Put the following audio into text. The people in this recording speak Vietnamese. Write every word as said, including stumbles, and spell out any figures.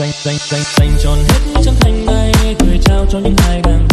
dành dành dành dành tròn hết những chân thành này gửi trao cho những ai đang